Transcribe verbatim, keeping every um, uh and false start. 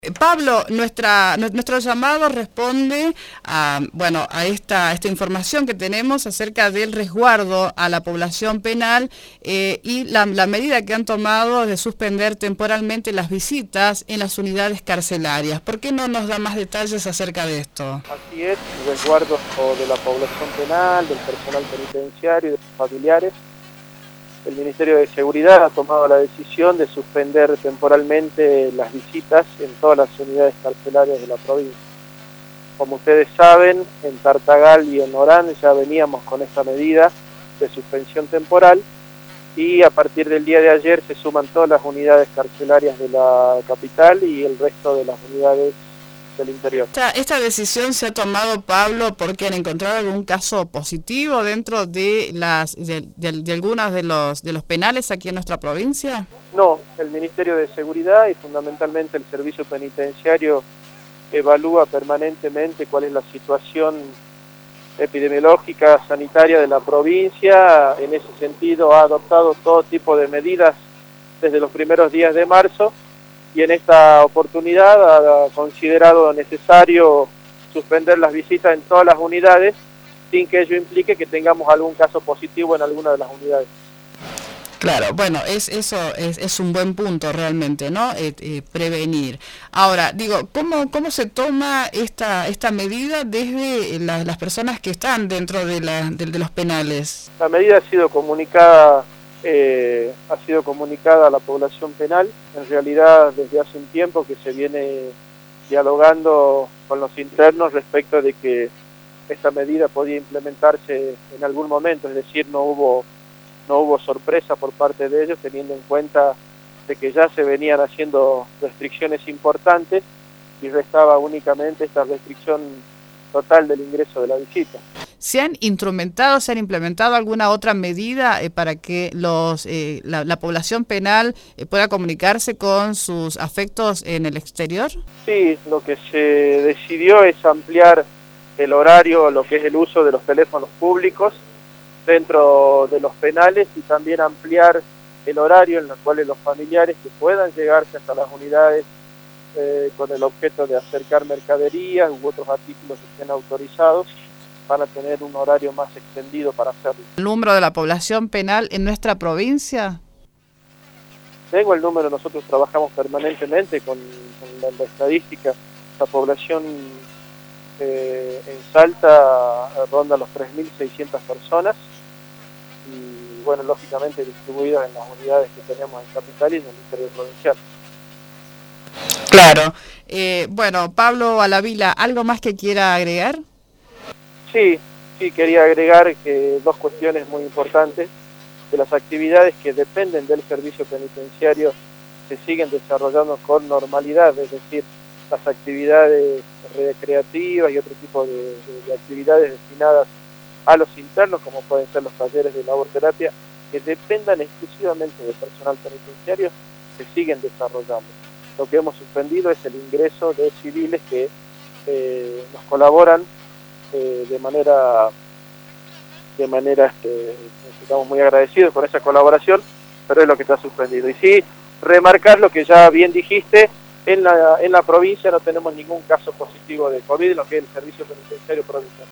Pablo, nuestra, nuestro llamado responde a, bueno, a esta, esta información que tenemos acerca del resguardo a la población penal eh, y la, la medida que han tomado de suspender temporalmente las visitas en las unidades carcelarias. ¿Por qué no nos da más detalles acerca de esto? Así es, el resguardo de la población penal, del personal penitenciario y de sus familiares. El Ministerio de Seguridad ha tomado la decisión de suspender temporalmente las visitas en todas las unidades carcelarias de la provincia. Como ustedes saben, en Tartagal y en Orán ya veníamos con esta medida de suspensión temporal y a partir del día de ayer se suman todas las unidades carcelarias de la capital y el resto de las unidades del interior. Esta, esta decisión se ha tomado, Pablo, porque han encontrado algún caso positivo dentro de las de, de, de algunos de los de los penales aquí en nuestra provincia. No, el Ministerio de Seguridad y fundamentalmente el Servicio Penitenciario evalúa permanentemente cuál es la situación epidemiológica, sanitaria de la provincia. En ese sentido ha adoptado todo tipo de medidas desde los primeros días de marzo. Y en esta oportunidad ha considerado necesario suspender las visitas en todas las unidades sin que ello implique que tengamos algún caso positivo en alguna de las unidades. Claro, bueno, es eso es, es un buen punto realmente, ¿no? Eh, eh, prevenir. Ahora, digo, ¿cómo cómo se toma esta esta medida desde la, las personas que están dentro de, la, de, de los penales? La medida ha sido comunicada Eh, ha sido comunicada a la población penal. En realidad desde hace un tiempo que se viene dialogando con los internos respecto de que esta medida podía implementarse en algún momento, es decir, no hubo, no hubo sorpresa por parte de ellos, teniendo en cuenta de que ya se venían haciendo restricciones importantes y restaba únicamente esta restricción total del ingreso de la visita. ¿Se han instrumentado, se han implementado alguna otra medida eh, para que los eh, la, la población penal eh, pueda comunicarse con sus afectos en el exterior? Sí, lo que se decidió es ampliar el horario, lo que es el uso de los teléfonos públicos dentro de los penales y también ampliar el horario en el cual los familiares que puedan llegarse hasta las unidades eh, con el objeto de acercar mercaderías u otros artículos que estén autorizados van a tener un horario más extendido para hacerlo. ¿El número de la población penal en nuestra provincia? Tengo el número, nosotros trabajamos permanentemente con, con la, la estadística. La población eh, en Salta ronda los tres mil seiscientas personas y, bueno, lógicamente distribuidas en las unidades que tenemos en Capital y en el interior provincial. Claro. Eh, bueno, Pablo Alavila, ¿algo más que quiera agregar? Sí, sí, quería agregar que dos cuestiones muy importantes, que las actividades que dependen del servicio penitenciario se siguen desarrollando con normalidad, es decir, las actividades recreativas y otro tipo de, de, de actividades destinadas a los internos, como pueden ser los talleres de laborterapia, que dependan exclusivamente del personal penitenciario, se siguen desarrollando. Lo que hemos suspendido es el ingreso de civiles que eh, nos colaboran Eh, de manera, de manera este, estamos muy agradecidos con esa colaboración, pero es lo que está suspendido. Y sí, remarcar lo que ya bien dijiste, en la, en la provincia no tenemos ningún caso positivo de COVID, lo que es el servicio penitenciario provincial.